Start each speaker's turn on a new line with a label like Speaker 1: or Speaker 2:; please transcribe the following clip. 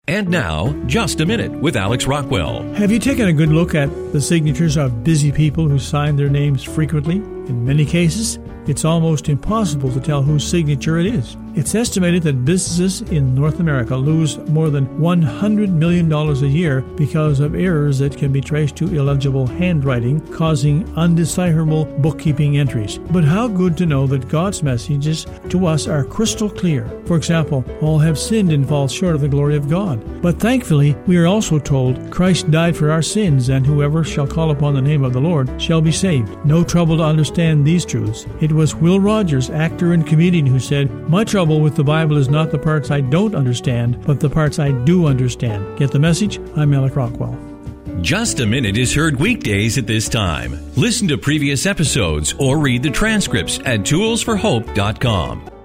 Speaker 1: And now, Just a Minute with Alex Rockwell.
Speaker 2: Have you taken a good look at the signatures of busy people who sign their names frequently? In many cases, it's almost impossible to tell whose signature it is. It's estimated that businesses in North America lose more than $100 million a year because of errors that can be traced to illegible handwriting, causing undecipherable bookkeeping entries. But how good to know that God's messages to us are crystal clear. For example, all have sinned and fall short of the glory of God. But thankfully, we are also told Christ died for our sins, and whoever shall call upon the name of the Lord shall be saved. No trouble to understand these truths. It was Will Rogers, actor and comedian, who said, "My trouble with the Bible is not the parts I don't understand, but the parts I do understand." Get the message? I'm Alex Rockwell.
Speaker 1: Just a Minute is heard weekdays at this time. Listen to previous episodes or read the transcripts at toolsforhope.com.